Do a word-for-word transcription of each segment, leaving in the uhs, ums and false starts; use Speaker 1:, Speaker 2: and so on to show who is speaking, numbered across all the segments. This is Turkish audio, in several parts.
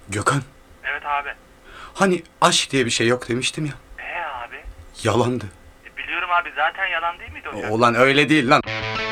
Speaker 1: Gökhan,
Speaker 2: Evet abi.
Speaker 1: hani aşk diye bir şey yok demiştim ya.
Speaker 2: Ee abi.
Speaker 1: Yalandı.
Speaker 2: E, biliyorum abi, zaten yalan değil miydi o şarkı?
Speaker 1: Ulan öyle değil lan.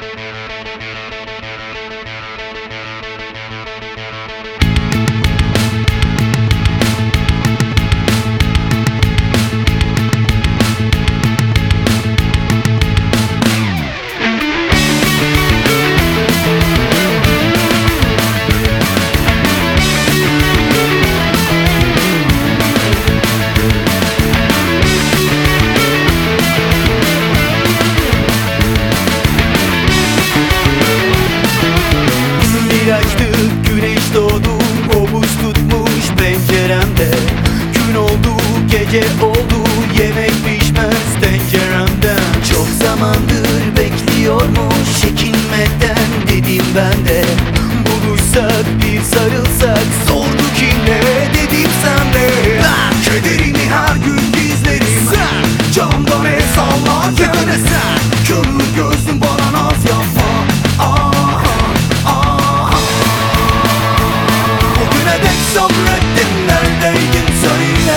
Speaker 3: Bir açtık, güneş doğdu, o buz tutmuş penceremde. Gün oldu, gece oldu, yemek pişmez tenceremden. Çok zamandır bekliyormuş, çekinmeden dedim ben de. Buluşsak, bir sarılsak, sorduk yine dedim sen de. Ben kederini her gün gizlerim, sen camdan el sallarken sen kömür gözlüm, bana naz yapma. Ah, ah. Bugüne dek sabrettim, neredeydin söyle.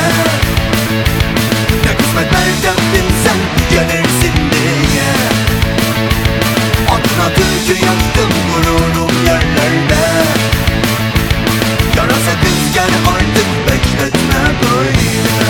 Speaker 3: Ne kısmetler yaptın sen, gelirsin diye. Adına türkü yaktım, gururum yerlerde. Yarasa kız gel artık, bekletme böyle.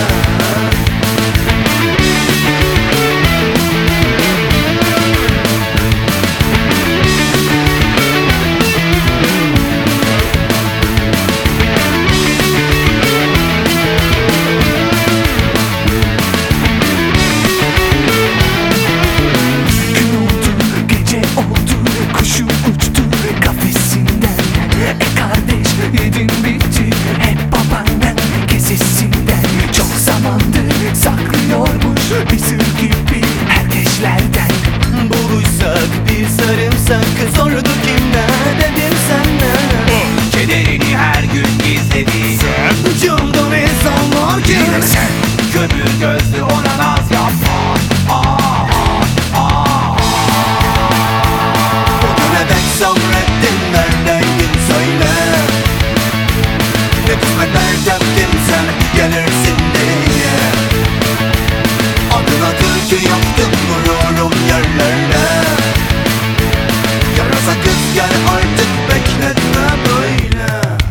Speaker 3: Gün oldu, gece oldu, kuşum uçtu kafesinden. E kardeş, yedin bitti, hep babandan kesesinden. Çok zamandır saklıyormuş, bir sır gibi herkeslerden. Buluşsak, bir sarımsak, sordu kimden, dedim senden. Kederini her gün gizledin, sen camdan el sallarken sen kömür gözlü, ona naz yapma. Ah, ah, ah. Bugüne dek sabrettin, neredeydin söyle. Ne kısmetler yaptın sen, gelirsin diye. Adına türkü yaptım, gururum yerlerde. Yarasa kız gel artık, bekletme böyle.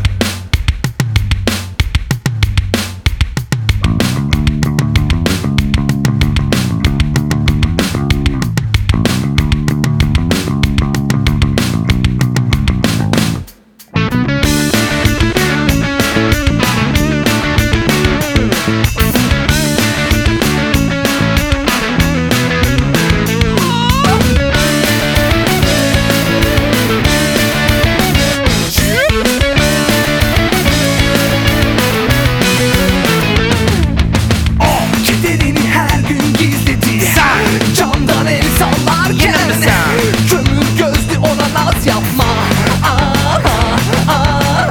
Speaker 3: Kederini her gün gizledi, sen camdan el sallarken sen kömür gözlü, ona naz yapma. Ah, ah, ah.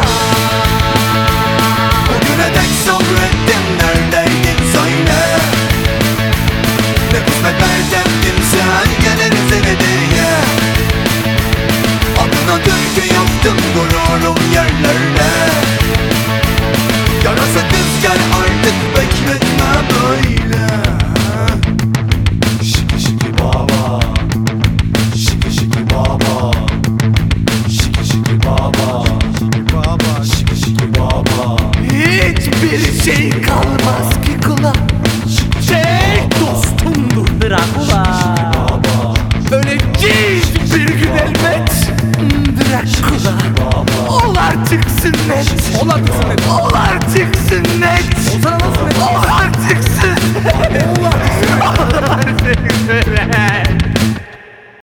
Speaker 3: Bugüne dek sabrettin, neredeydin söyle. Ne kısmetler yaptın sen, geliriz eve diye. Adına türkü yaptım, gururum yerlerde. Yarasa kız gel artık, bekletme böyle. Şiki şiki baba, şiki şiki baba, şiki şiki baba, şiki baba, şiki şiki baba. Hiçbir şey kalmaz ki kula, şey dostumdur, bırak ula. Öleceğiz bir gün elbet, bırak kula. Ol artık sünnet, ol artık sünnet, ol artık sünnet.